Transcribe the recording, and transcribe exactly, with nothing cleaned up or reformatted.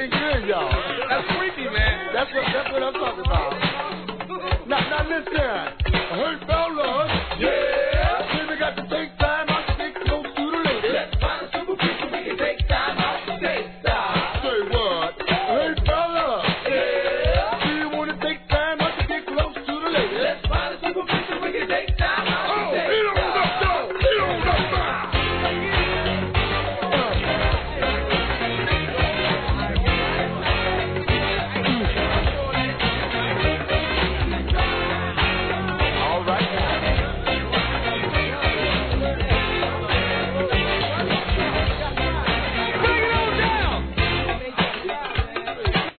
ain't good, y'all. That's freaky, man. That's what that's what I'm talking about. Now, now listen, hurt fellas, yeah.